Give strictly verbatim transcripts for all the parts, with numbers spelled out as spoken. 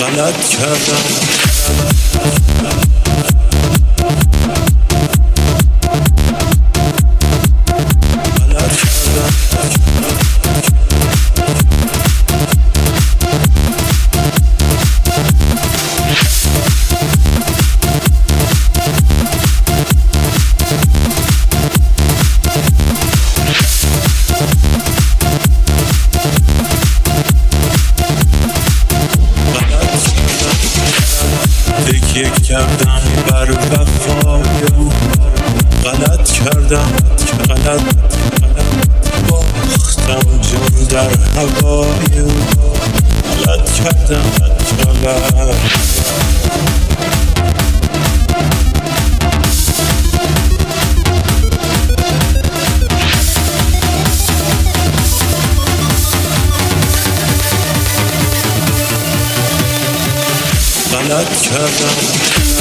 غلط کردم تکیه کردم بر وفای او، غلط کردم غلط باختم جان در هوای او، غلط کردم غلط غلط کردم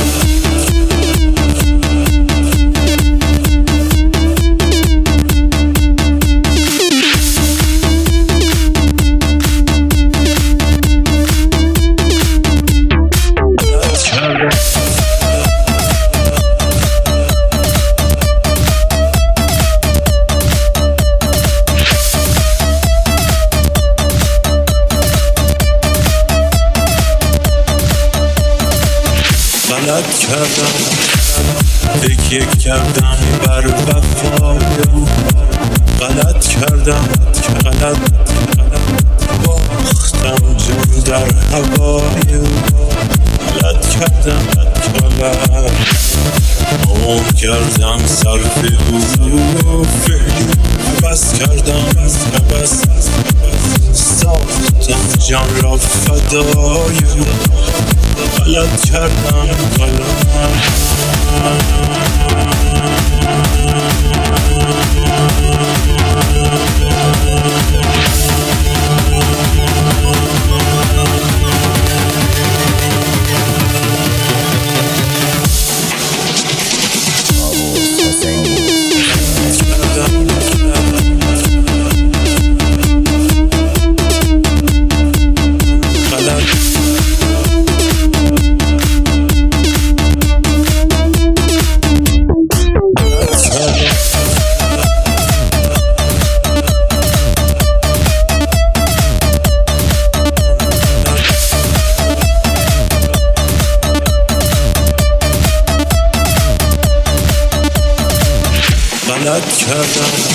غلط کردم تکیه کردم بر وفای او، غلط کردم غلط باختم جان در هوای او، غلط کردم غلط عمر کردم صرف او، فعلی عوض کردم عوض ساختم جان را فدای او، غلط کردم غلط غلط کردم